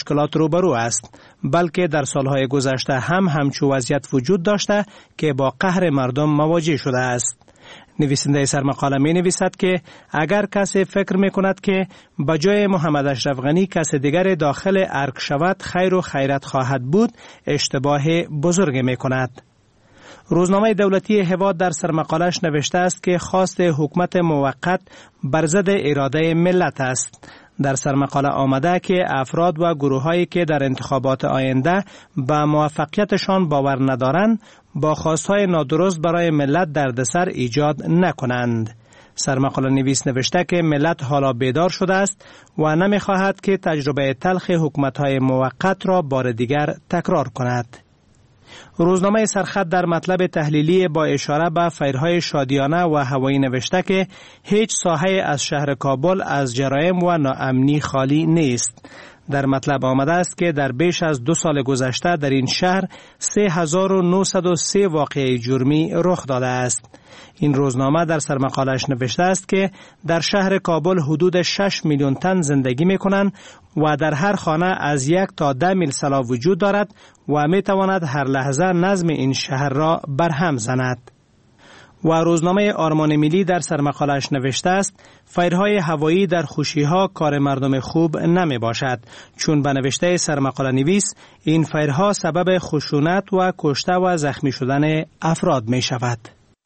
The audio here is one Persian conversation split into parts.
مشکلات روبرو است، بلکه در سالهای گذشته هم همچو وضعیت وجود داشته که با قهر مردم مواجه شده است. نویسنده سرمقاله می نویسد که اگر کسی فکر می کند که بجای محمد اشرف غنی کس دیگر داخل ارگ شود خیر و خیرت خواهد بود، اشتباه بزرگ می کند. روزنامه دولتی هواد در سرمقالش نوشته است که خواست حکومت موقت بر ضد اراده ملت است. در سرمقاله آمده که افراد و گروهایی که در انتخابات آینده به موفقیتشان باور ندارند با خواستهای نادرست برای ملت دردسر ایجاد نکنند. سرمقاله نویس نوشته که ملت حالا بیدار شده است و نمی‌خواهد که تجربه تلخ حکومت‌های موقت را بار دیگر تکرار کند. روزنامه سرخط در مطلب تحلیلی با اشاره به فیرهای شادیانه و هوایی نوشته که هیچ ساحه از شهر کابل از جرایم و ناامنی خالی نیست. در مطلب آمده است که در بیش از 2 سال گذشته در این شهر 3903 واقعه جرمی رخ داده است. این روزنامه در سرمقالش نوشته است که در شهر کابل حدود 6 میلیون تن زندگی می کنند و در هر خانه از 1 تا 10 میل سلاح وجود دارد و می تواند هر لحظه نظم این شهر را برهم زند. و روزنامه آرمان ملی در سرمقالش نوشته است فیرهای هوایی در خوشی‌ها کار مردم خوب نمی باشد، چون به نوشته سرمقاله نویس این فیرها سبب خشونت و کشته و زخمی شدن افراد می شود.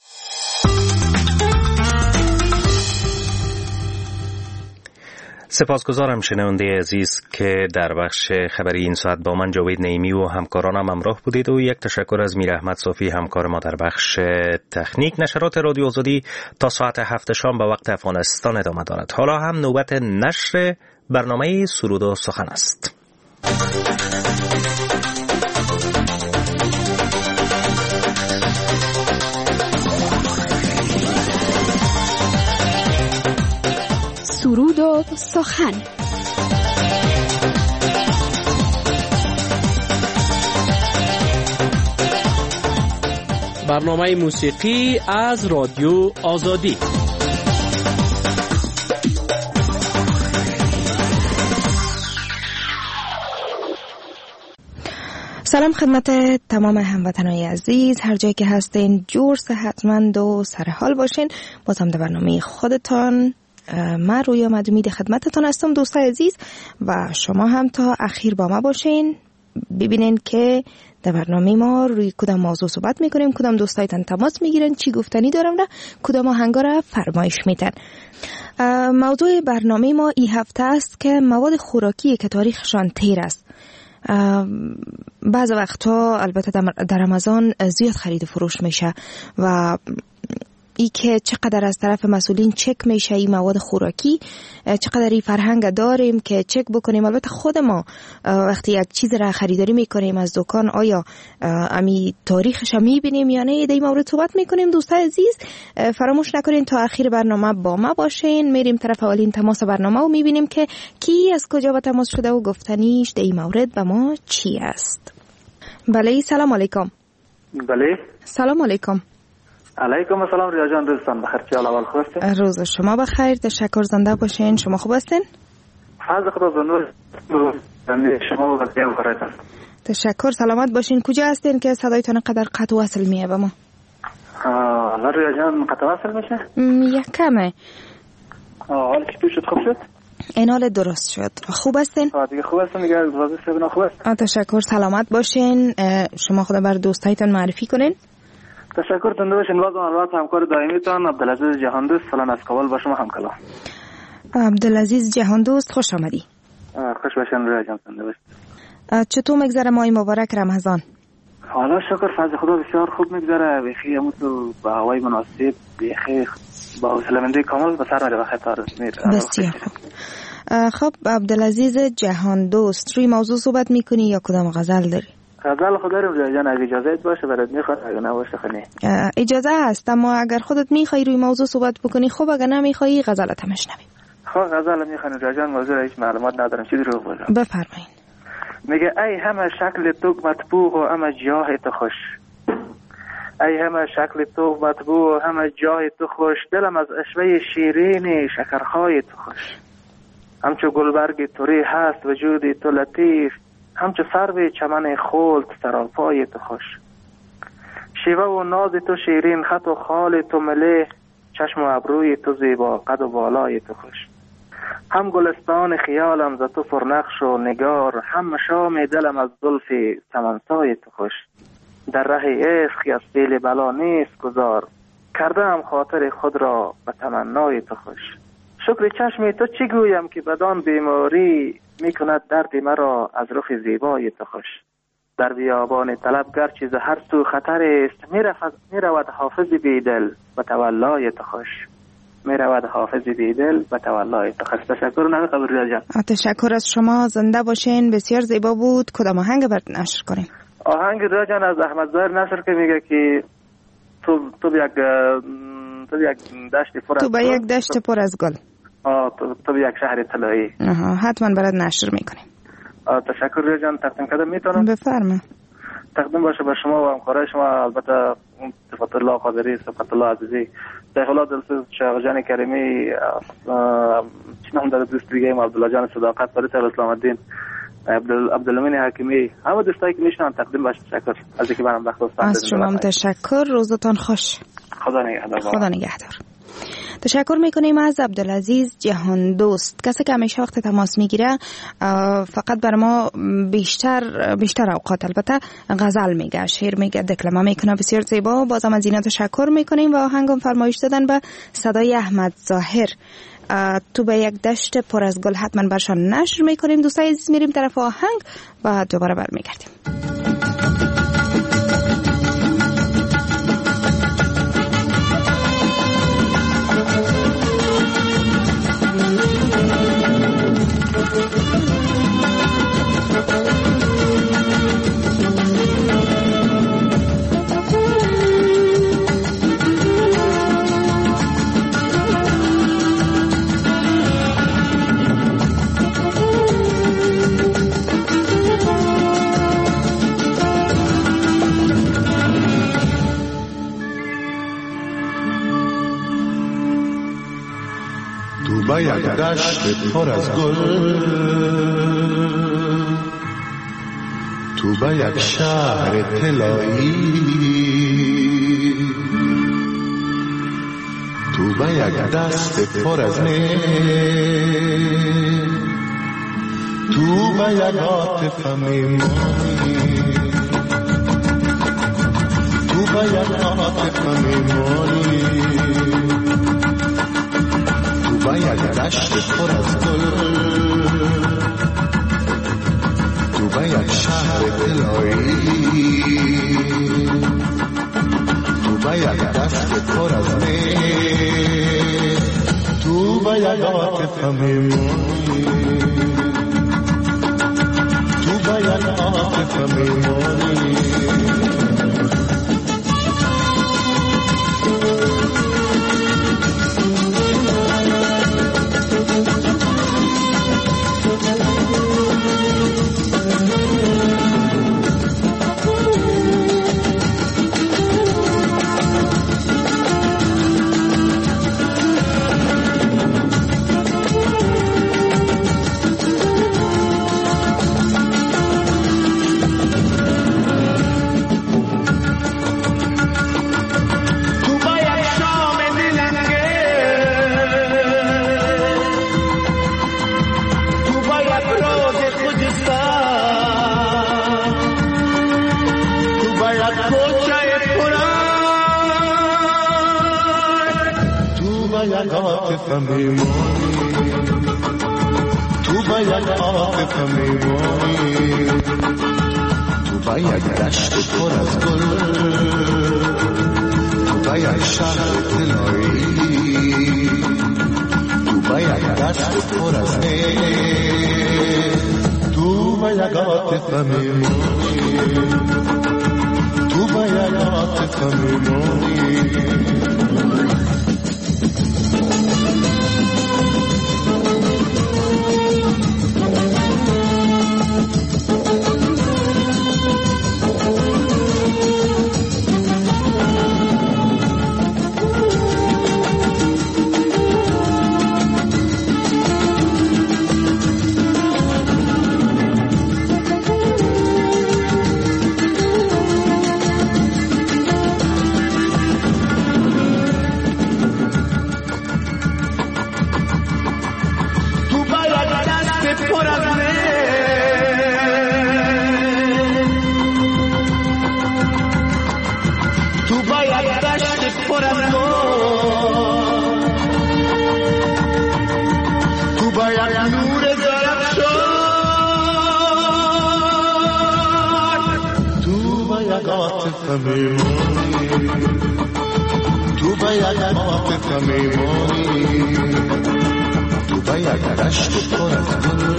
سپاسگزارم شنونده عزیز که در بخش خبری این ساعت با من جاوید نعیمی و همکارانم همراه بودید و یک تشکر از میر احمد صافی همکار ما در بخش تکنیک. نشرات رادیو آزادی تا ساعت 7 شام به وقت افغانستان ادامه دارد. حالا هم نوبت نشر برنامه سرود و سخن است. سرود و سخن. برنامه موسیقی از رادیو آزادی. سلام خدمت تمام هموطنان عزیز، هر جایی که هستین جور صحتمند و سرحال باشین. بازم در برنامه خودتان من رویا مدومید خدمتتان هستم دوستای عزیز و شما هم تا اخیر با ما باشین، ببینین که در برنامه ما روی کدام موضوع صحبت میکنیم، کدام دوستایتان تماس میگیرن، چی گفتنی دارم را، کدام آهنگا را فرمایش میدن. موضوع برنامه ما این هفته است که مواد خوراکی که تاریخشان تیر است. بعض وقتا البته در رمضان زیاد خرید و فروش میشه و ای که چقدر از طرف مسئولین چک میشه این مواد خوراکی، چقدر این فرهنگ داریم که چک بکنیم. البته خود ما وقتی یک چیز را خریداری میکنیم از دکان آیا امی تاریخش هم میبینیم یا نه، در این مورد صحبت میکنیم. دوستای عزیز فراموش نکنین تا آخر برنامه با ما باشین. میریم طرف اولین تماس برنامه و میبینیم که کی از کجا با تماس شده و گفتنیش در این مورد با ما چی است. بله سلام علیکم. بله سلام علیکم. علیکم السلام ریا جان، روزتان بخیر. چه احوال خوب است؟ روز شما بخیر، تشکر، زنده باشین. شما خوب هستین؟ فضل خدا زنده شما و بقیه بخیرتان. تشکر، سلامت باشین. کجا هستین که صدایتان قدر قطع وصل میه به ما؟ الله ریا جان قطع وصل میشه؟ یک کمه. حالا چی شد؟ خوب شد؟ این حال درست شد. خوب هستین؟ دیگه خوب هستم دیگه. وضع صحبنا خوب است؟ تشکر، سلامت باشین. شما خود بر دوستایتان معرفی کنین. تشکر تنده باشین. بازم البته همکار دائمیتان عبدالعزیز جهاندوست فلان از کابل با شما همکلام. عبدالعزیز جهاندوست خوش آمدی. خوش باشین رویا جان، تنده باشین. چطور میگذره ماه مبارک رمضان؟ حالا شکر فضل خدا بسیار خوب میگذره. بخی امروز با هوای مناسب، بخی با حوصله‌مندی کامل به سر میره و خطر میره. بسیار خوب. خب عبدالعزیز جهاندوست روی موضوع صحبت میکنی یا کدام غزل داری؟ غزل خود داریم رویا جان، اگه اجازه باشه برات میخواد، اگه نباشه خنی. اجازه هست، اما اگر خودت میخوای روی موضوع صحبت بکنی خوب، اگر نمیخوای غزلت هم بشنویم. خب غزل میخوام رویا جان، موضوع هیچ معلومات ندارم، چیزی رو بگم. بفرمایید. میگه ای همه شکل تو مطبوع و همه جاه تو خوش، ای همه شکل تو مطبوع و همه جاه تو خوش، دلم از اشوه شیرین شکرخای تو خوش. همچو گلبرگ توری هست وجود تو لطیف، همچو سرو چمن خلد سراپای تو خوش. شیوه و ناز تو شیرین، خط و خال تو ملیح، چشم و ابروی تو زیبا، قد و بالای تو خوش. هم گلستان خیالم ز تو پرنقش و نگار، هم مشام دلم از زلف سمنسای تو خوش. در ره عشق از پیل بلا نیست گذار، کرده هم خاطر خود را به تمنای تو خوش. شکر چشم تو چی گویم که بدان بیماری، میکند درد مرا از رخ زیبای تو خوش. در بیابان طلب گرچه ز هر سو خطر است، میرود حافظ بیدل به تولای تو خوش. میرود حافظ بیدل به تولای تو خوش. تشکر نمی قبول جان. تشکر از شما، زنده باشین. بسیار زیبا بود. کدام آهنگ برات نشر کنیم؟ آهنگ رضا جان از احمد ظاهر نصر که میگه که تو به یک دشت پر از گل. تو به یک شهر طلایی. حتما برات نشر میکنیم. تشکر رضا جان. تقدیم کردم میتونم؟ بفرمایید. تقدیم باشه به شما و همکارای شما، البته صفت الله قادری، صفت الله عزیزی، شیخ الله دلسوز، شیخ جان کریمی، چی نام داره دوست دیگه ما، عبدالله جان صداقت، فرید اسلام الدین، عبدالامین حکیمی، همه دوستایی که میشنن تقدیم باشه. تشکر از اینکه منم وقت گذاشتید. از شما تشکر. روزتان خوش. خدا نگهدار. خدا نگهدار. تشکر میکنیم از عبدالعزیز جهان دوست، کسی که همیشه وقت تماس میگیره. فقط بر ما بیشتر اوقات البته غزل میگه، شعر میگه، دکلمه میکنه، بسیار زیبا. بازم از اینا تشکر میکنیم و آهنگم فرمایش دادن به صدای احمد ظاهر. تو به یک دشت پر از گل حتما برشان نشر میکنیم. دوستای عزیز میریم طرف آهنگ و دوباره برمیگردیم. با یک دشت پر از گل، تو با یک شهر طلایی، تو با یک دست پر از مه، تو با یک عاطفه میمانی، تو با یک عاطفه میمانی، با یک دشت پر از گل، تو با یک شهر طلایی، تو با یک دست پر از می، تو با یک عاطفه میمانی، تو با یک عاطفه میمانی. تو با یک عاطفه میمانی، تو با یک دشت پر از گل، تو با یک شهر طلایی، تو با یک دشت پر از می، تو با یک عاطفه میمانی، تو با یک عاطفه میمانی. عاطفه میمونی، تو به یک عاطفه میمونی، تو به یک رشت پر از گل،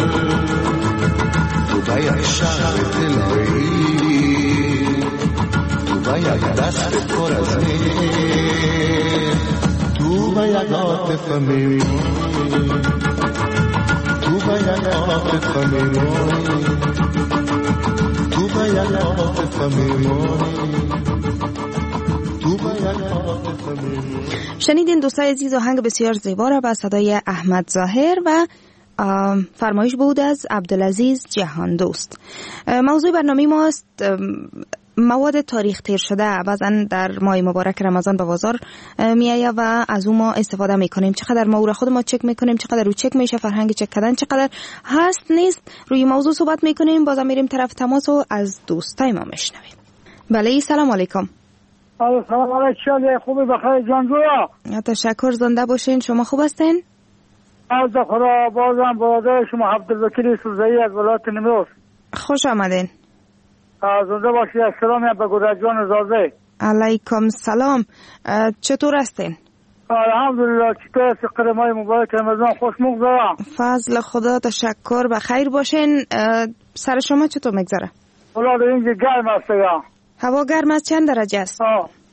تو به یک شهر طلایی، تو به یک دست پر از میر، تو به یک عاطفه میمونی، تو به یک عاطفه میمونی، تو به یک عاطفه میمونی، تو به یک عاطفه میمونی. شنیدین دوستای عزیز آهنگ بسیار زیبا را با صدای احمد ظاهر و فرمایش بود از عبدالعزیز جهان دوست. موضوع برنامه ماست مواد تاریخ تیر شده بعضا در ماه مبارک رمضان به بازار میآید و از اون ما استفاده میکنیم. چقدر ما او را خود ما چک میکنیم، چقدر رو چک میشه، فرهنگ چک کردن چقدر هست نیست، روی موضوع صحبت میکنیم. بازم میریم طرف تماس و از دوستای ما میشنویم. بله سلام علیکم. سلام علیکم. خوبی بخیر جان جویا؟ تشکر، زنده باشین. شما خوب هستین؟ از خدا. بازم برادر شما عبدالوکیل سوزایی از ولایت نیمروز. خوش آمدین. زنده باشی. سلامی به گودر جان زازه. علیکم سلام. چطور هستین؟ الحمدلله. چطور است قدمای مبارک رمضان؟ خوش مگذره؟ فضل خدا. تشکر. بخیر باشین. سر شما چطور میگذره؟ والله در اینجا گرم است. هوا گرم است. چند درجه است؟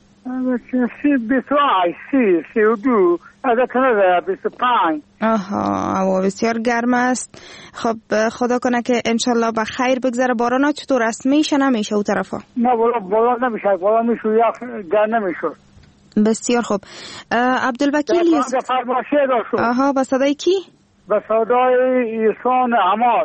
32 از کنه 25. آها، هوا بسیار گرم است. خب خدا کنه که انشالله به خیر بگذره. باران چطور است؟ میشه نمیشه او طرفا؟ نه والله باران نمیشه. باران میشه یخ گرم نمیشه. بسیار خوب. عبدالوکیل آها، با صدای کی؟ با صدای احسان عمال.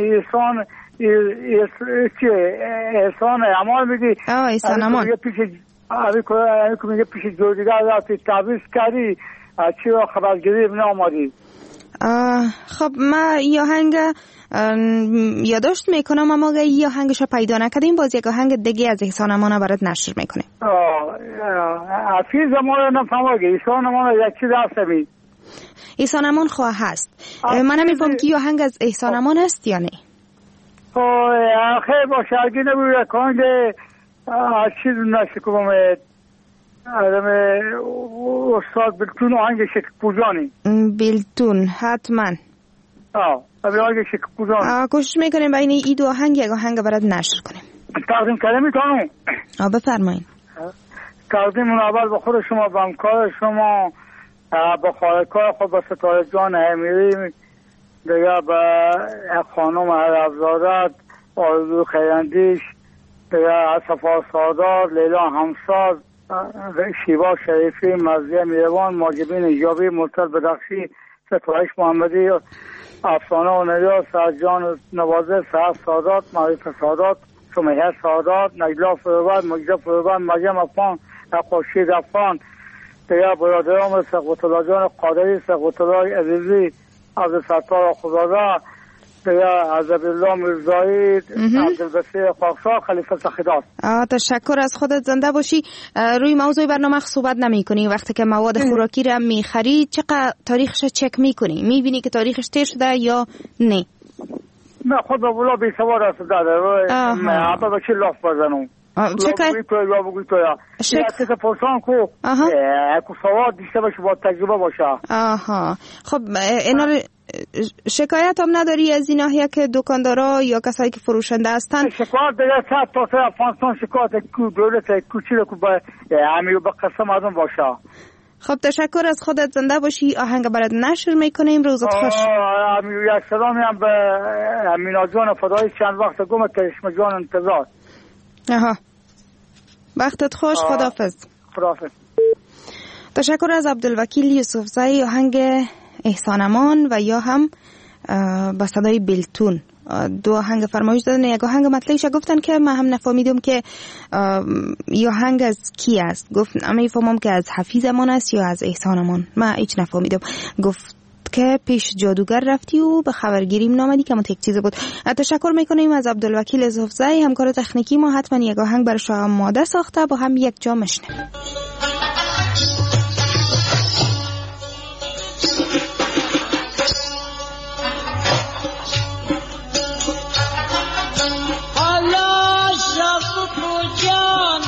احسان عمال میگی؟ احسان عمال. که میگه پیش جوردیگر رفتی تعویض کردی چی را خبرگیری ابن آمادی. خب من یه آهنگ یادداشت میکنم اما اگه یه آهنگش پیدا نکردیم باز یک آهنگ دیگه از احسان امان برات نشر میکنیم. حفیظ امان نفهماگه احسان امان یک چیز هستی. احسان امان خواه هست. من نمیفهم که یه آهنگ از احسان امان هست یا نه. خیلی باشه اگه نبوید کنده چیز نشکم آدم استاد بلتون آهنگ شک پوزانی. بلتون حتما. آهنگ شک پوزانی. کوشش میکنیم بین این دو آهنگ یک آهنگ برات نشر کنیم. تقدیم کنم میتونم؟ بفرمایید. تقدیم اول به خود شما، به همکار شما، به خالقای خود، به ستاره جان امیری، دیگه به خانم افزادت، آرزو خیراندیش، صفا سادار، لیلا همساز، شیوا شریفی، مرضیه میروان، ماجبین ایجابی، مرتضی بدخشی، ستایش محمدی، افسانه و نجات، سرجان نوازه، سعد سادات، معرفت سادات، سمیه سادات، نجلا فروبند، مجده فروبند، مریم افغان، خورشید افغان، دیگه برادران سقوط الله جان قادری، سقوط الله عزیزی، عبدالستار خدادا، دیگه عزبالله مرزایی، عبدالبصیر خاکسار، خلیفه سخیدات. تشکر، از خودت زنده باشی. روی موضوع برنامه صحبت نمی کنی. وقتی که مواد خوراکی را می خری چقدر تاریخش چک می کنی؟ می بینی که تاریخش تیر شده یا نه؟ نه خود به بلا بی سوار است داده. من به چی لاف بزنم؟ چکه؟ یا بگوی تو یا که پرسان کو سواد دیشته باشه، با تجربه باشه. خب اینا شکایت هم نداری از این ناحیه که دکاندارا یا کسایی که فروشنده هستن؟ شکایت دیگه صد تا سر افغانستان شکایت کو دولت کوچی رو که با همین به قسم آدم باشه. خب تشکر، از خودت زنده باشی. آهنگ برات نشر میکنیم. روزت خوش. یک سلامی هم به امینا جان فدایی، چند وقت گم کرشم جان انتظار. وقتت خوش. خداحافظ. خداحافظ. تشکر از عبدالوکیل یوسفزئی. آهنگ احسان امان و یا هم با صدای بلتون دو آهنگ فرمایش دادن. یک آهنگ مطلعش گفتن که من هم نفهمیدم که یا آهنگ از کی است. گفت اما فهمم که از حفیظ امان است یا از احسان امان. من هیچ نفهمیدم. گفت که پیش جادوگر رفتی و به خبرگیریم نامدی که یک چیز بود. تشکر میکنیم از عبدالوکیل یوسفزئی همکار تکنیکی ما. حتما یک آهنگ برای شما آماده ساخته، با هم یک جا میشنویم. حالا شب کجا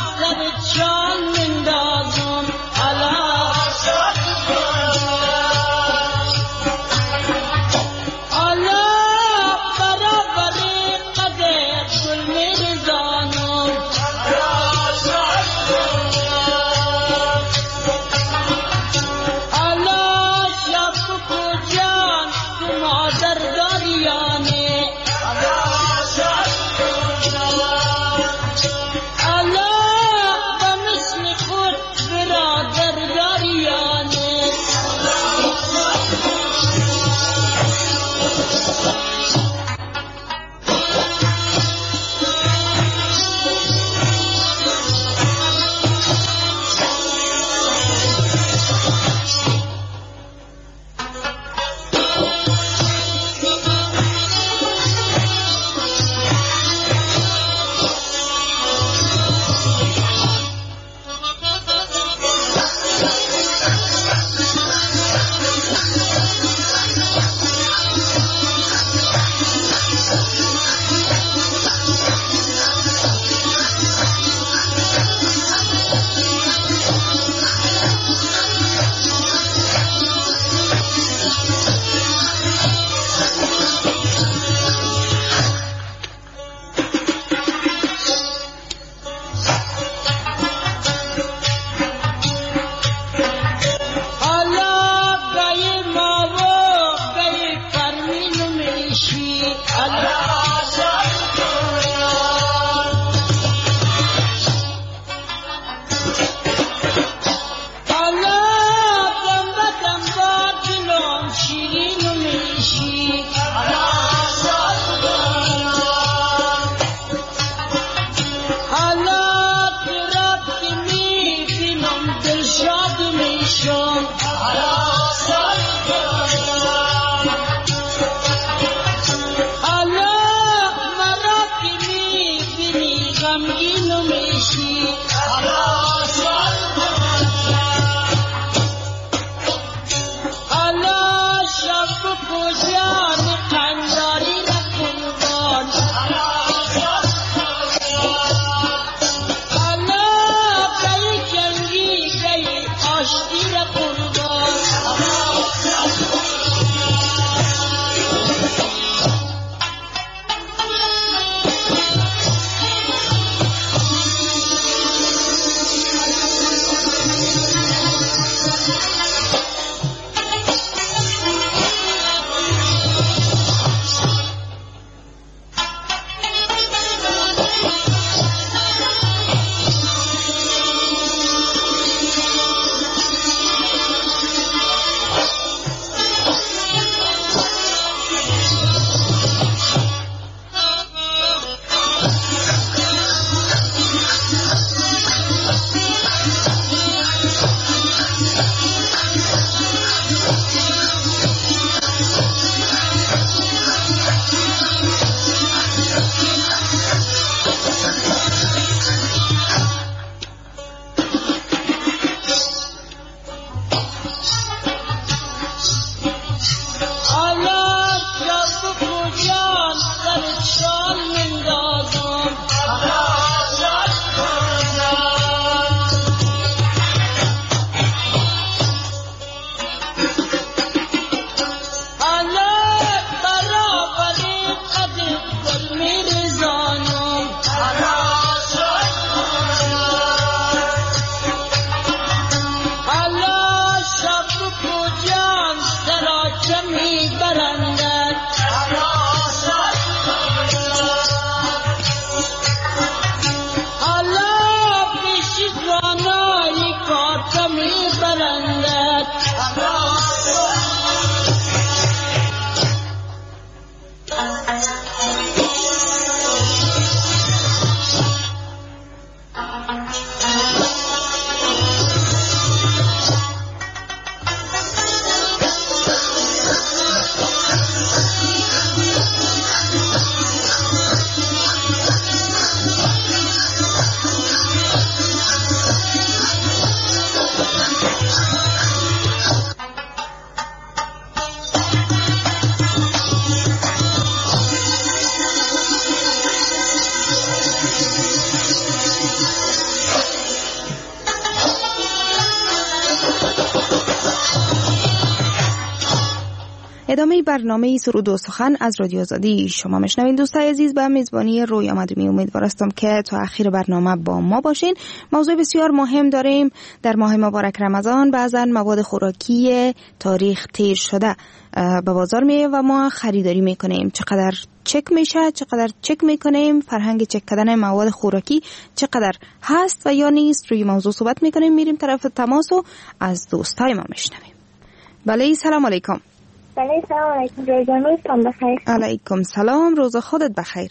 ادامه برنامه سرود و سخن از رادیو آزادی شما میشنوین. دوستای عزیز، به میزبانی رویا مدرمی امیدوار هستم که تا اخیر برنامه با ما باشین. موضوع بسیار مهم داریم. در ماه مبارک رمضان بعضا مواد خوراکی تاریخ تیر شده به بازار میاد و ما خریداری میکنیم. چقدر چک میشه، چقدر چک میکنیم، فرهنگ چک کردن مواد خوراکی چقدر هست و یا نیست، روی موضوع صحبت میکنیم. میریم طرف تماس و از دوستای ما میشنویم. بله، سلام علیکم. بله، سلام علیکم. روزتون بخیر. علیکم سلام، روز خودت بخیر.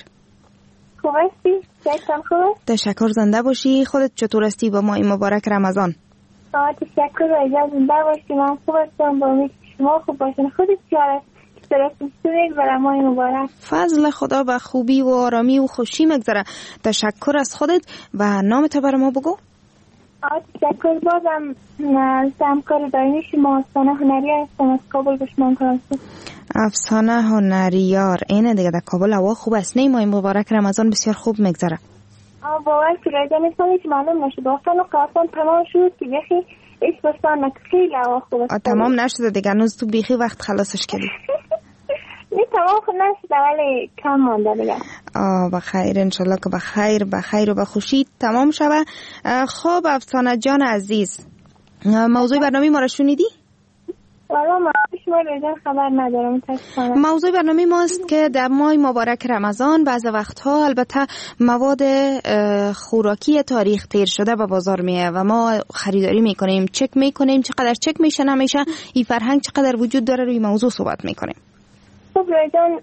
خوب هستی؟ جایتان خوبه؟ تشکر، زنده باشی. خودت چطور هستی با ماه مبارک رمضان؟ تشکر، رایجا زنده باشی. من خوب هستم، با امید شما خوب باشین. خودت چطور هست؟ چطور برای ماه مبارک؟ فضل خدا به خوبی و آرامی و خوشی مگذره. تشکر از خودت و نامت برای ما بگو. تشکر. بازم همکار دائمی شما افسانه هنریار هستم، از کابل به شما کنم. افسانه هنریار، اینه دیگه. در کابل هوا خوب است. نه ماه مبارک رمضان بسیار خوب مگذره. باور که رایجا نیستم که معلوم نشد. آفتان و قاسان تمام شد که بیخی ایش بستان خیلی هوا خوب است. تمام نشده دیگه، هنوز تو بیخی وقت خلاصش کردی. نه تمام خود نشده ولی کم مانده دیگه. بخیر، انشالله که بخیر و بخوشی تمام شوه. خب افسانه جان عزیز، موضوع برنامه ما را شنیدی؟ والا من شما رایجا خبر ندارم. موضوع برنامه ماست که در ماه مبارک رمضان بعض وقتها البته مواد خوراکی تاریخ تیر شده به بازار میه و ما خریداری میکنیم، چک میکنیم چقدر چک میشه نمیشه، این فرهنگ چقدر وجود داره، روی موضوع صحبت میکنیم. خب رایجان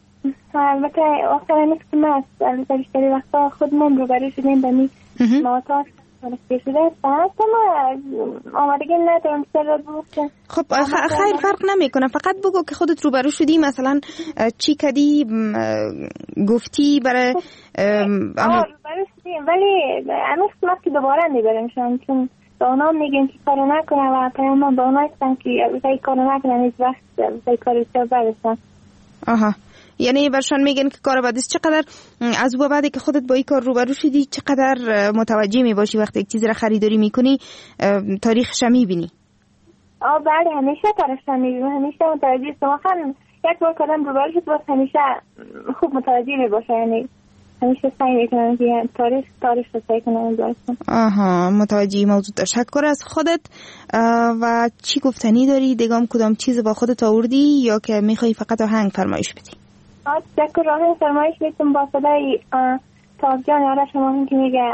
البته وقتا نیست که ما البته بیشتری وقتا خودمون روبرو شدیم به مواد تاریخ شده است ما آمادگی ندارم سر بگم. خب خیر فرق نمیکنه، فقط بگو که خودت روبرو شدی، مثلا چی کردی، گفتی برای روبرو شدیم ولی هنوز قسمت که دوباره نمیبرمشان، چون به اونا میگن که کارو نکنه و پیام به اونا هستم که وقتی کارو نکنه هیچ وقت وقتی کارو برسن. آها، یعنی برشان میگن که کار بد است. چقدر از او بعدی که خودت با این کار روبرو شدی چقدر متوجه میباشی وقتی یک چیزی را خریداری میکنی تاریخش میبینی؟ بله همیشه تاریخش میبینم، همیشه متوجه هستم. یک بار کردم روبرو شد باز همیشه خوب متوجه میباشه، یعنی همیشه سعی میکنم که تاریخ رو سعی کنم برسم. آها، متوجه موضوع. تشکر از خودت. و چی گفتنی داری؟ دیگه کدام چیز با خودت آوردی یا که میخوای فقط آهنگ فرمایش بدی؟ تشکر، آهنگ فرمایش بدم با صدای تابجان یاره شما هم که میگه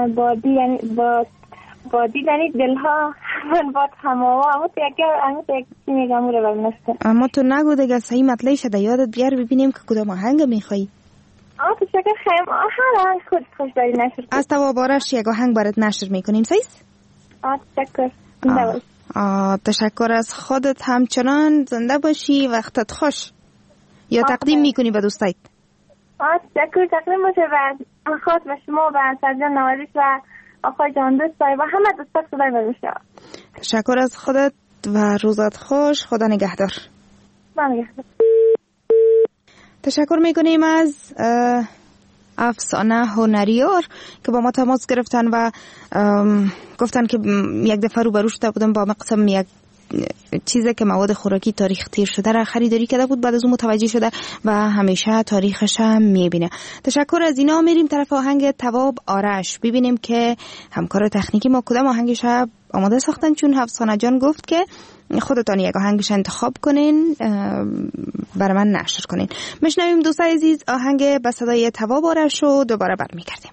بادی یعنی دلها من باد هماوا، اما تو یک چی میگم رو برنسته. اما تو نگو دیگه، صحیح مطلعی شده، یادت بیار ببینیم که کدام آهنگ میخوایی. تشکر خیلی هر آهنگ خوش داری نشر کنیم. از توابارش یک آهنگ برات نشر میکنیم. سیست؟ تشکر. تشکر از خودت، همچنان زنده باشی، وقتت خوش. یا تقدیم میکنی به دوستایت؟ تشکر، تقدیم باشه و خاص به شما و سرجان نوازش و آقای جان دوستای و همه دوستات صدای بمیشه. تشکر از خودت و روزت خوش. خدا نگهدار. نگهدار. تشکر میکنیم از افسانه هنریار که با ما تماس گرفتن و گفتن که یک دفعه روبرو شده بودم با مقسم یک چیزی که مواد خوراکی تاریخ تیر شده را خریداری کرده بود، بعد از اون متوجه شده و همیشه تاریخش هم میبینه. تشکر از اینا. میریم طرف آهنگ تواب آرش ببینیم که همکار تکنیکی ما کدام آهنگش آماده ساختن، چون افسانه جان گفت که خودتان یک آهنگش انتخاب کنین برای من نشر کنین. میشنویم دوستای عزیز آهنگ به صدای تواب آرش رو دوباره برمیگردیم.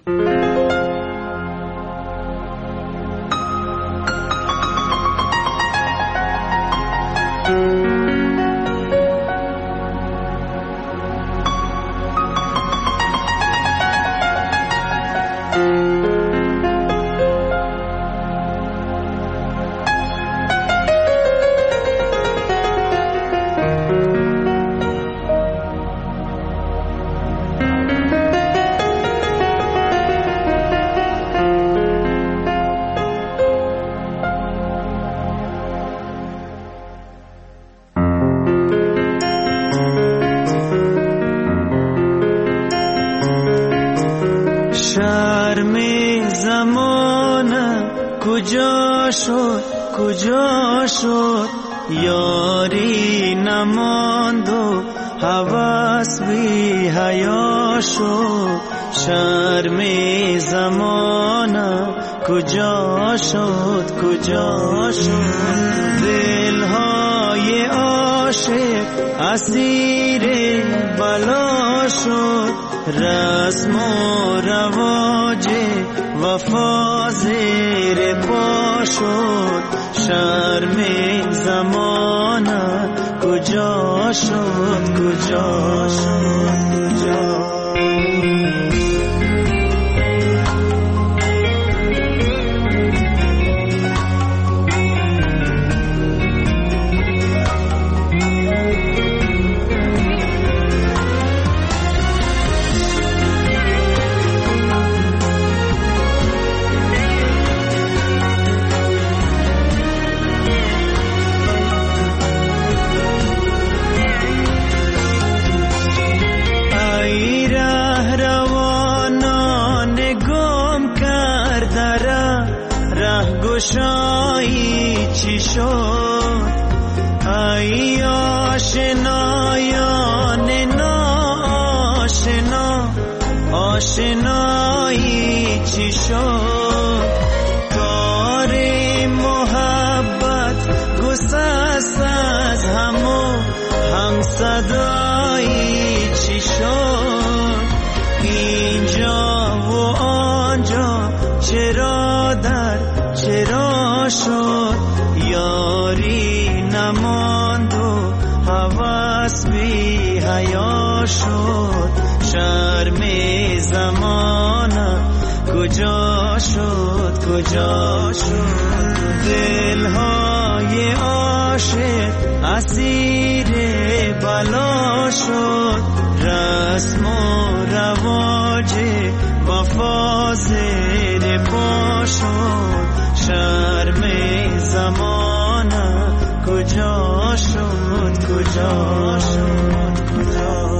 کجا شد یاری نماند و هوس بی حیا شد، شرم زمانه کجا شد دلهای عاشق اسیر بلا شد، رسم و رواج وفا زیر پا شد، شرم زمانه کجا شد گشایی چی شد، ای آشنایان ناآشنا، آشنایی چی شد، کار محبت گسست از هم صدایی چی شد، اینجا و آنجا چرا شد، یاری نماند و هوس بی حیا شد، شرم زمانه کجا شد کجا شد دلهای عاشق اسیر بلا شد رسم و رواج وفا زیر پا شد شرم زمانه کجا شد کجا شد کجا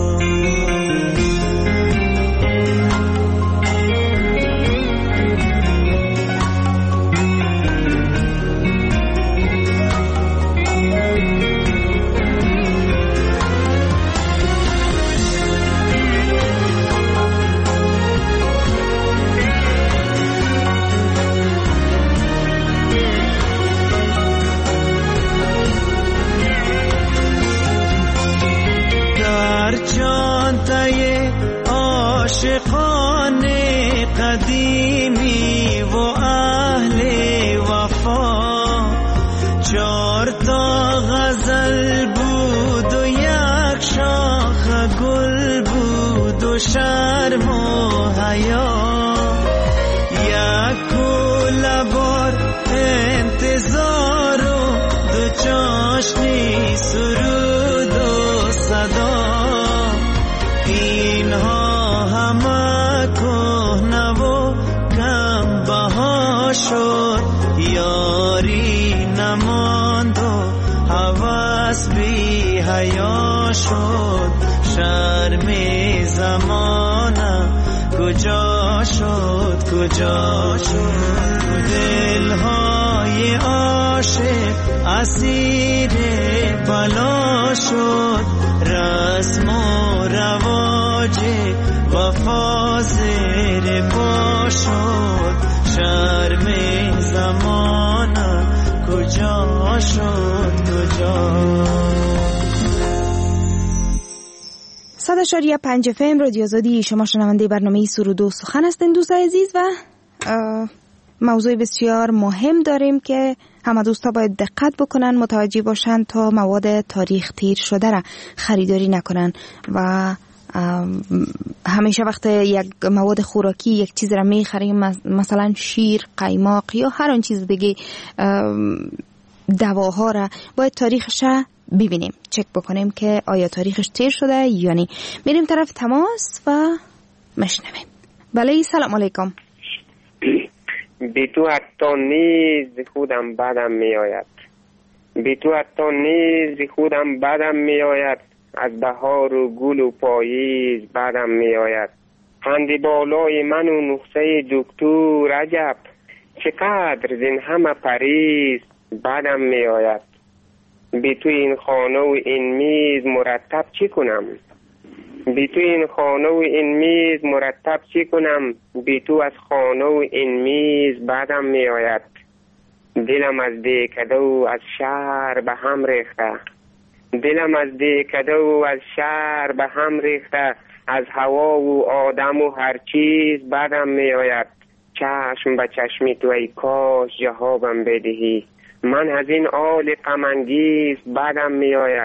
عاشقان قدیمی و اهل وفا 4 تا غزل بود و 1 شاخ گل بود و شرم و حیا 1 کوله بار انتظار و 2 چاشنی سرود و صدا اینها همه کهنه و کم بها شد یاری نماند و هوس بی حیا شد شرم زمانه کجا شد کجا شد دلهای عاشق اسیر بلا شد رسم و رواج وفا زیر پا شد شرم زمانه کجا شد کجا 100.5 FM رادیو آزادی. شما شنونده برنامه سرود و سخن هستین دوستان عزیز و موضوع بسیار مهم داریم که همه دوستا باید دقت بکنن متوجه باشن تا مواد تاریخ تیر شده را خریداری نکنن و همیشه وقت یک مواد خوراکی یک چیز را میخریم مثلا شیر، قیماق یا هر آن چیز دیگه دواها را باید تاریخش را ببینیم چک بکنیم که آیا تاریخش تیر شده یا نه. میریم طرف تماس و مشنویم. بله سلام علیکم. بی تو حتی نیز خودم بدم می آید بی تو حتی نیز خودم بدم می آید از بهار و گل و پاییز بدم می آید خنده بالای من و نقصه دکتر عجب چقدر زین همه پریز بدم می آید بی تو این خانه و این میز مرتب چی کنم بی تو این خانه و این میز مرتب چی کنم بی تو از خانه و این میز بدم می آید دلم از دیکده و از شهر به هم ریخته دلم از دیکده و از شهر به هم ریخته از هوا و آدم و هر چیز بدم می آید چشم به چشمی تو ای کاش جوابم بدهی من از این آل غم انگیز بدم می آید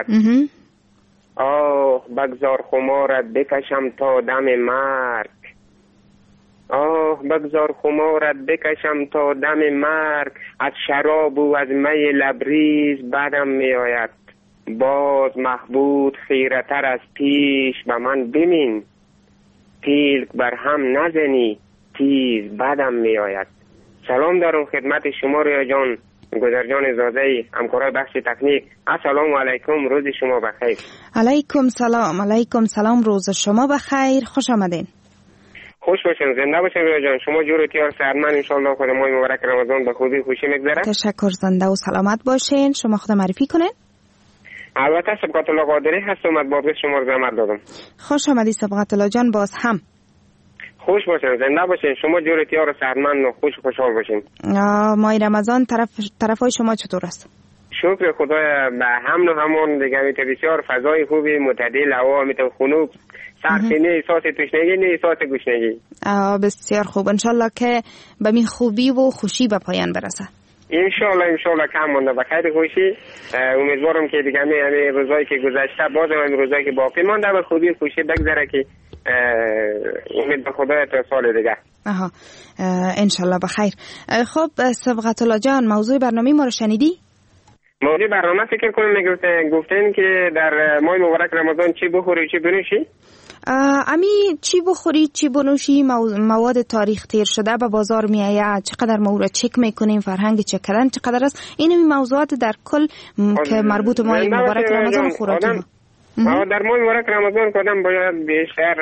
آه بگذار خمارت بکشم تا دم مرگ آه بگذار خمارت بکشم تا دم مرگ از شراب و از می لبریز بدم می آید باز محبود خیرتر از پیش به من بمین تیلک بر هم نزنی تیز بدم می آید. سلام دارم خدمت شما رویا جان گذرجان زاده همکارای بخش تکنیک. السلام علیکم، روز شما بخیر. علیکم سلام. علیکم سلام، روز شما بخیر، خوش آمدین. خوش باشین، زنده باشین رویا جان. شما جور تیار سرمن انشالله خود ماه مبارک رمضان به خوبی خوشی میگذره. تشکر، زنده و سلامت باشین. شما خود معرفی کنین. البته سبقت الله قادری هستم، از بابت شما رو زحمت دادم. خوش آمدی سبقت الله جان. باز هم خوش باشین، زنده باشین. شما جور تیار سرمن و خوشحال باشین. ماه رمضان طرفای شما چطور است؟ شکر خدای به همون همون دیگه میته بسیار فضای خوبی معتدل، هوا میته خنک، سرسینه احساس تشنگی نه احساس گشنگی. بسیار خوب، انشالله که به می خوبی و خوشی به پایان برسه. انشالله کم مونده به خیر خوشی. امیدوارم که دیگه همین روزایی که گذشته باز هم روزایی که باقی مونده به خوبی خوشی بگذره که امید به خدا تا سال دیگه. انشالله بخیر. خب صبغت الله جان، موضوع برنامه ما رو شنیدی؟ موضوع برنامه فکر کنم گفتین که در ماه مبارک رمضان چی بخوری چی بنوشی؟ امی چی بخوری چی بنوشی، مواد تاریخ تیر شده به بازار می آید، چقدر ما او را چک میکنیم، فرهنگ چک کردن چقدر است، این موضوعات در کل که مربوط ماه مبارک رمضان خوراکی در ماه مبارک رمضان کدام باید بیشتر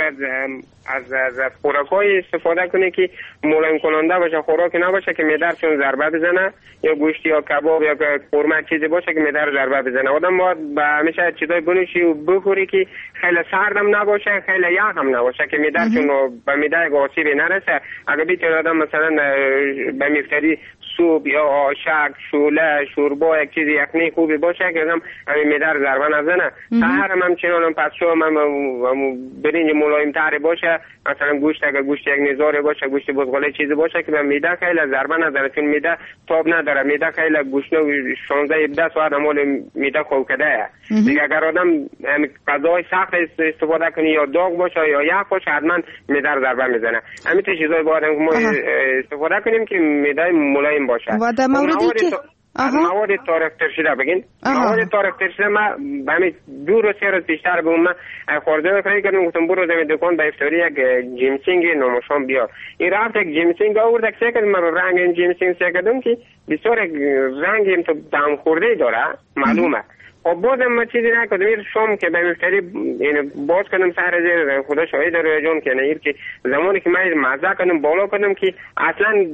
از خوراک‌های استفاده کنه که ملایم کننده باشه، خوراکی نباشه که معده‌شون ضربه بزنه، یا گوشت یا کباب یا قورمه چیزی باشه که معده رو ضربه بزنه. آدم باید همیشه چیزای بنوشی و بخوری که خیلی سردم نباشه، خیلی یخ هم نباشه که معده‌شون به معده آسیبی نرسه. اگه بیت آدم مثلا به مفتری سوپ یا آشک، شوله، شوربا، یک چیز یخنی خوبی باشه که آدم همین معده رو ضربه نزنه. سحر هم چنانم پس شام هم برنج ملایم تر باشه، مثلا گوشت اگر گوشت یک نزاره باشه، گوشت بزغاله چیزی باشه که به معده خیلی ضربه نداره، چون معده تاب نداره، معده خیلی گوشت 16-17 ساعت مال معده خوب کرده. دیگه اگر آدم غذای سخت استفاده کنی یا داغ باشه یا یخ باشه حتما معده رو ضربه میزنه. همین چیزای باید ما استفاده کنیم که معده ملایم باشه. و در موردی که مواد تاریخ تر شده بگین مواد تاریخ تر شده ما همین 2 روز 3 روز پیشتر به من خورده خرید کردم، گفتم برو زمین دکان به افطاری یک جیمسینگ نماشام بیار. این رفت یک جیمسینگ آورد، یک سه کردم، من رنگ این جیمسینگ سه کردم که بسیار رنگ این تو دم خورده داره معلومه. خب بازم ما چیزی نکردم، این شام که به افطاری یعنی باز کردم سحر زیر خدا شاهد داره جان که نه که زمانی که من مزه کردم بالا کردم که اصلا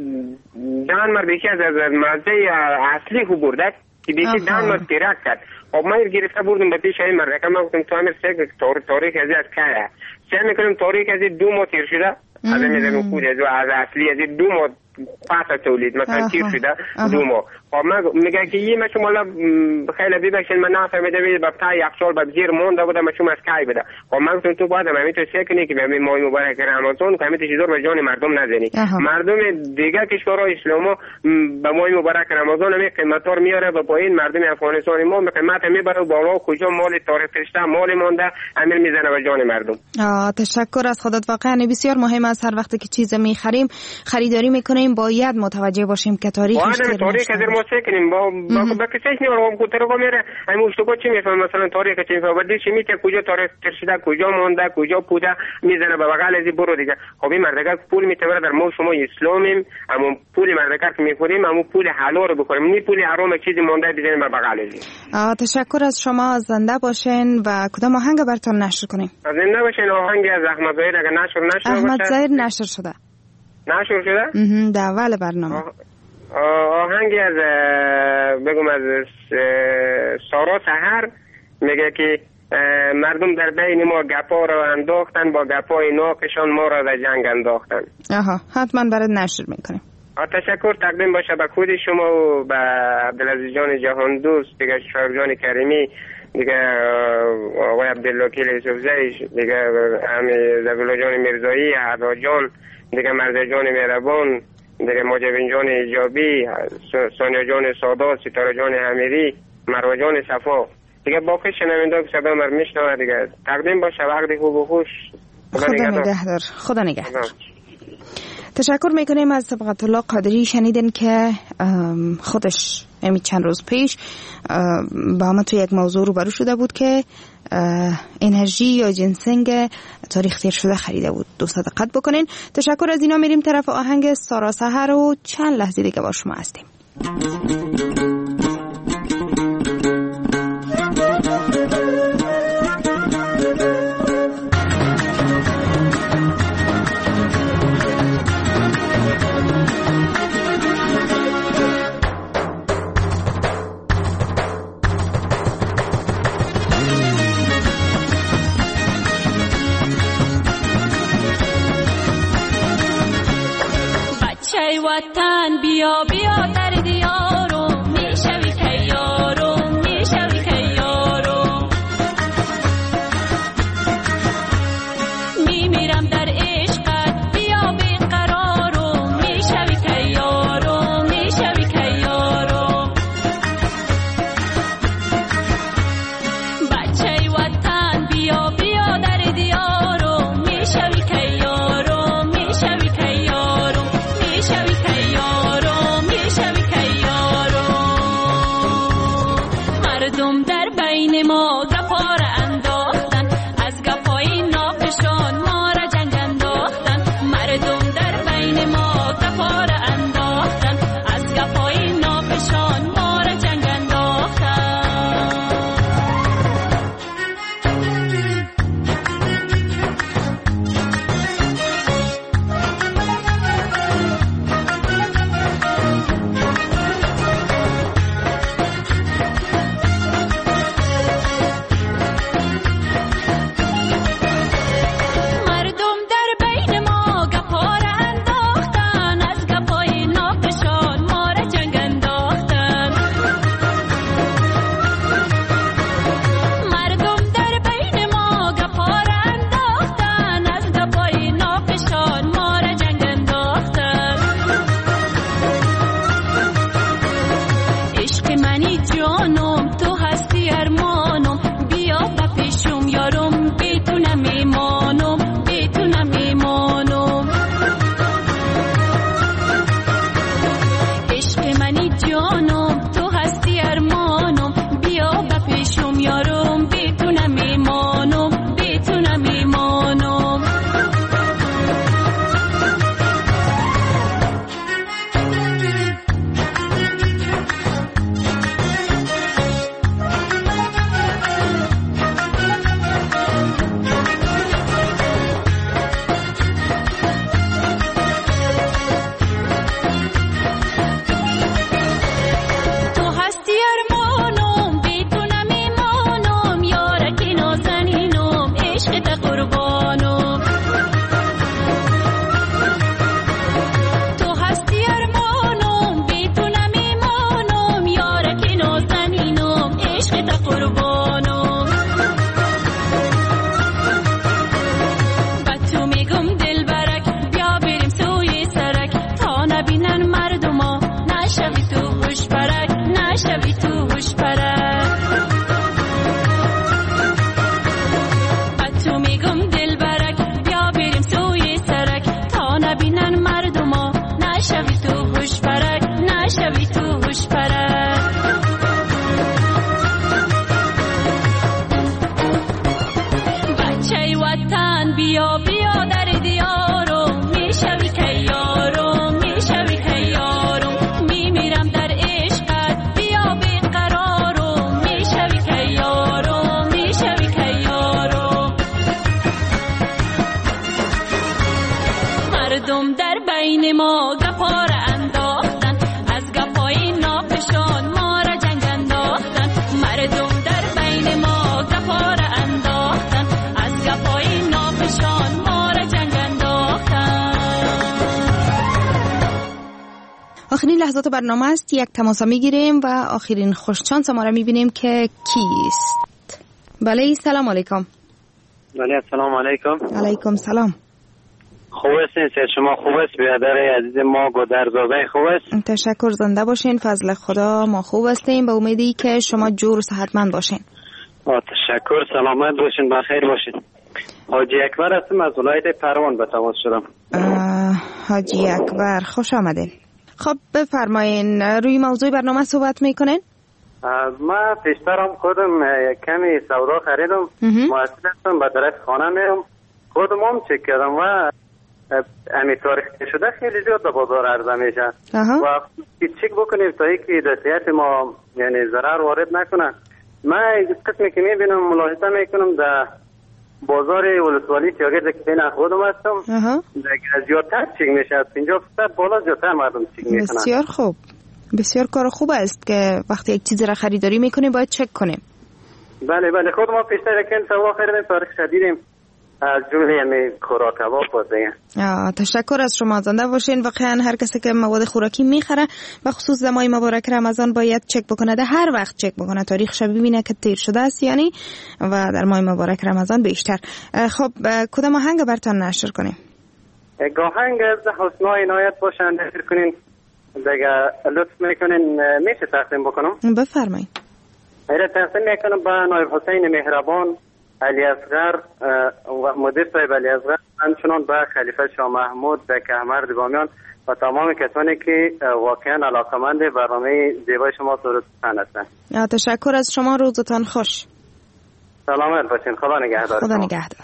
دان مر بیشتر از مزه اصلی خوب برده که بیشتر دان مر تیرک کرد. خب من گرفته بردم به پیش این مرد رقم گفتم تو همین سه تاریخ ازی از که سه میکنم تاریخ ازی 2 ماه تیر شده از میدم خود از اصلی ازی 2 ماه پس تولید مثلا تیر شده 2 ماه. خب من میگه که یه مشو مالا خیلی ببخشید من نفهمیدم به تا یک سال بعد زیر مونده بودم مشو از کی بده. خب من گفتم تو باید همین تو چه کنی که به ماه مبارک رمضان که همین چیزا رو به جان مردم نزنی. مردم دیگه کشورهای اسلامو به ماه مبارک رمضان می قیمتا رو میاره و با این مردم افغانستان ما قیمت میبره بالا، کجا مال تاریخ فرشته مال مونده همین میزنه به جان مردم. تشکر از خودت، واقعا بسیار مهم است هر وقت که چیز میخریم خریداری میکنیم باید متوجه باشیم که تاریخش چه کنیم با کسیش نیارم کتر میره همین اشتباه چی میفهم مثلا تاریخ چی میفهم بعد چی میگه کجا تاریخ ترشیده کجا مونده کجا پوده میزنه به بغل ازی برو دیگه. خب این مردگار پول میتونه در ما شما اسلامیم، اما پول مردگار که میخوریم اما پول حلال رو بخوریم، نی پول حرام چیزی مونده بزنیم به بغل ازی. تشکر از شما، زنده باشین و کدام آهنگ براتون نشر کنیم؟ زنده باشین. آهنگ از احمد ظاهر اگه نشر باشه. احمد ظاهر نشر شده در اول برنامه. آهنگی از بگم از سارا سحر میگه که مردم در بین ما گپا را انداختن، با گپای ناکشان ما را در جنگ انداختن. حتما برات نشر میکنیم. تشکر تقدیم باشه به خود شما و به عبدالعزیز جان جهان دوست، دیگه شایب جان کریمی، دیگه آقای عبدالوکیل یوسفزی، دیگه همین زبیلا جان میرزایی، عدا جان، دیگه مرزا جان مهربان، دیگه مجاوین جان ایجابی، سانیا جان سادا، ستاره جان امیری، مروه جان صفا، دیگه باقی شنونده که صدا مر میشنوه دیگه تقدیم باشه وقتی خوب و خوش. خدا نگهدار. تشکر میکنیم از صبغت الله قادری. شنیدن که خودش چند روز پیش با ما توی یک موضوع رو برو شده بود که انرژی یا جنسینگ تاریخ تیر شده خریده بود. دوست دقت بکنین. تشکر از اینا. میریم طرف آهنگ سارا سحر و چند لحظه دیگه با شما هستیم. وطن بیا بیا در دیارو میشوی که یارو میشوی که یارو میمیرم در عشقت بیا بیقرارو میشوی که یارو میشوی که یارو بچه وطن بیا بیا در دیارو میشوی مردم در بین ما گپا را انداختن، از گپای ناپشان ما را جنگ انداختن. مردم در بین ما گپا را انداختن، از گپای ناپشان ما را جنگ انداختن. آخرین لحظات برنامه است، یک تماس میگیریم و آخرین خوششانس ما را میبینیم که کیست. بله سلام علیکم. بله سلام علیکم. علیکم سلام. خوب هستین؟ شما خوب است؟ برادر عزیز ما گودرزاده خوب است؟ تشکر، زنده باشین. فضل خدا ما خوب هستیم، به امیدی که شما جور و صحتمند باشین. تشکر، سلامت باشین، بخیر باشین. حاجی اکبر هستم، از ولایت پروان به تماس شدم. حاجی اکبر خوش آمدین. خب بفرمایین، روی موضوع برنامه صحبت میکنین؟ ما پیشترم خودم کمی سودا خریدم، محصول هستم، به طرف خانه میرم، خودم هم چک کردم و امی تاریخ شده خیلی زیاد به بازار عرضه میشه و چک بکنیم تا اینکه در صحت ما یعنی ضرر وارد نکنه. من قسمی که میبینم ملاحظه میکنم در بازار ولسوالی تیاگرد که بین خودم هستم زیادتر چک میشه، از 50% بالا زیادتر مردم چک میکنن. بسیار خوب، بسیار کار خوب است که وقتی یک چیزی را خریداری میکنیم باید چک کنیم. بله بله، خود ما پیشتر یکن سوا خریدیم، تاریخ شدیدیم از جمله یعنی خوراک کباب بازه. تشکر از شما، زنده باشین. واقعا هر کسی که مواد خوراکی میخره و خصوص ماه مبارک رمضان باید چک بکنه، در هر وقت چک بکنه تاریخش ببینه که تیر شده است یعنی، و در ماه مبارک رمضان بیشتر. خب کدام آهنگ براتون نشر کنیم؟ آهنگ از حسنا عنایت باشن نشر کنین دیگه، لطف میکنین. میشه تقدیم بکنم؟ بفرمایید. ایره تقدیم میکنم به نایب حسین مهربان، علی اصغر و مدیر صاحب علی اصغر، همچنان به خلیفه شاه محمود، به احمد بامیان و تمام کسانی که واقعا علاقمند برنامه زیبای شما سرودستان هستند. تشکر از شما، روزتان خوش. سلامت باشین، خدا نگهدار. خدا نگهدار.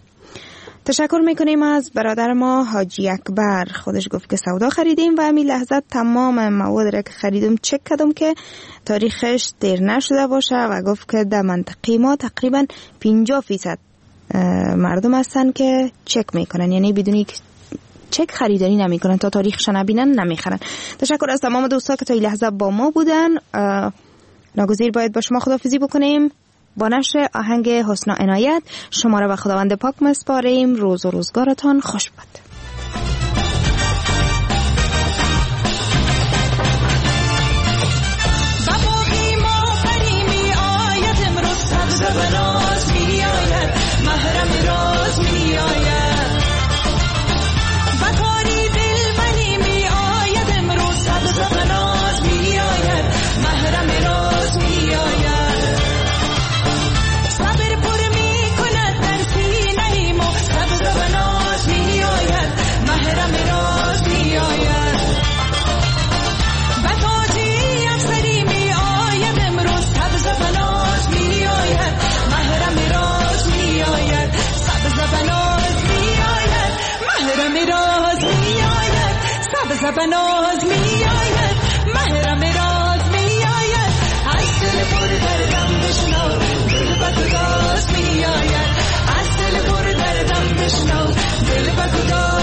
تشکر میکنیم از برادر ما حاجی اکبر. خودش گفت که سودا خریدیم و همین لحظه تمام مواد را که خریدم چک کردم که تاریخش دیر نشده باشه و گفت که در منطقه ما تقریبا 50% مردم هستن که چک میکنن، یعنی بدونی چک خریداری نمیکنن، تا تاریخش نبینن نمیخرن. تشکر از تمام دوستا که تا این لحظه با ما بودن. ناگزیر باید با شما خداحافظی بکنیم با نشر آهنگ حسنا عنایت. شما را به خداوند پاک مسپاریم. روز و روزگارتان خوش باد. بناز می آید محرم راز می آید، از دل پر دردم بشنو دل بگداز می آید، از دل پر دردم بشنو دل بگداز